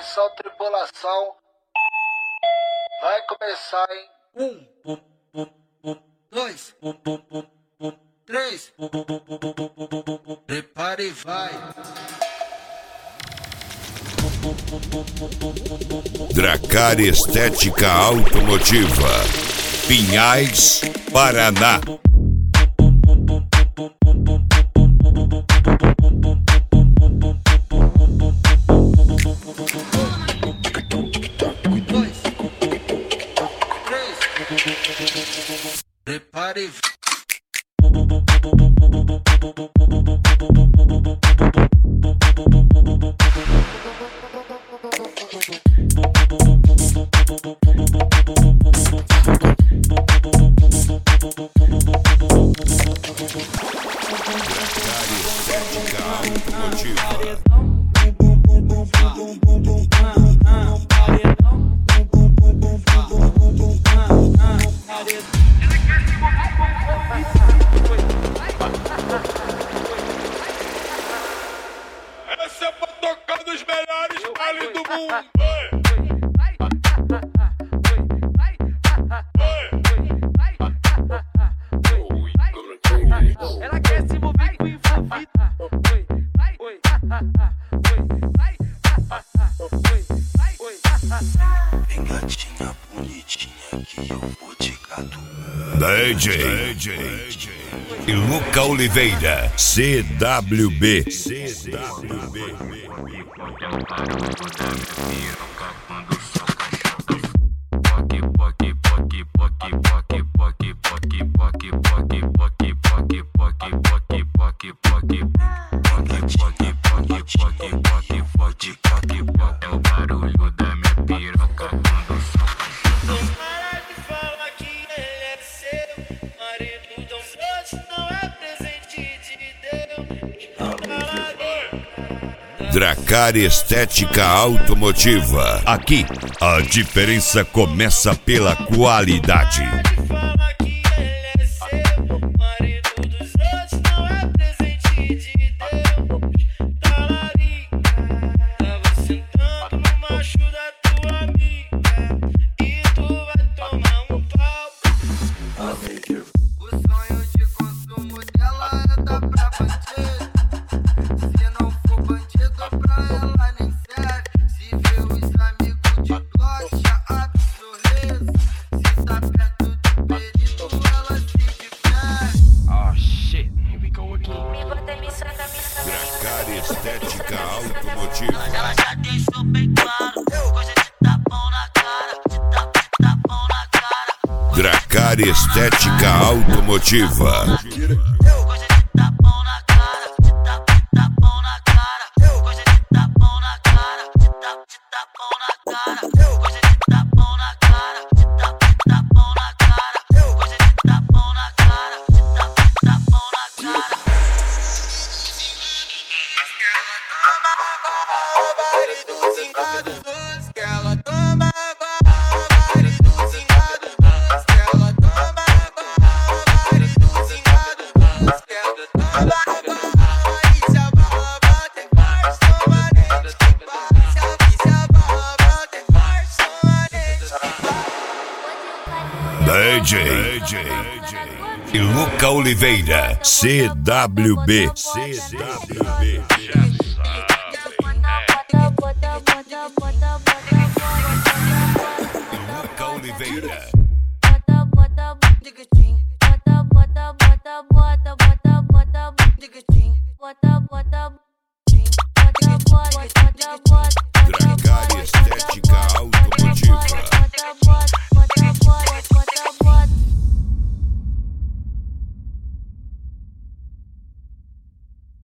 Atenção, tripulação. Vai começar, hein? 2, 3, prepara e vai. Dracar Estética Automotiva, Pinhais, Paraná. Prepare e essa é pra tocar nos melhores bailes do mundo. Ela quer se mover com envolvido. Vem gatinha bonitinha que eu vou te catuar. DJ Luca Oliveira, CWB. É o barulho da minha piroca quando soca. Para de falar que ele é seu marido, tão doce, não é presente de Deus. Então cala. Dracar Estética Automotiva. Aqui, a diferença começa pela qualidade. Para de falar que ele é seu marido, dos outros não é presente de Deus. Talarica, tava sentando no macho da tua amiga e tu vai tomar um pau. O sonho de consumo dela é dar pra bandido. Se não for bandido pra ela nem serve. Se vê os amigos de bloco já abre sorriso. Se tá perto do perito ela se diverte. Oh shit, here we go again. Me bota, me saca, me saca. Dracar Estética Automotiva. Ela já deixou bem claro, coisa de tapão na cara, de tapão na cara. Dracar Estética Automotiva. Coisa de tapão na cara, de tapão na cara. Coisa de tapão na cara, de tapão na cara. Coisa de tapão na cara, de tapão na cara. Coisa de tapão na cara, de tapão na cara. O baile dos engados doces que ela toma agora. O baile dos engados doces que ela toma agora. O baile dos engados doces que ela toma agora. E se a barra bater mais, toma dente que bate. E se a barra bater mais, toma dente que bate. DJ Luca Oliveira, CWB. Luca Oliveira. Bota,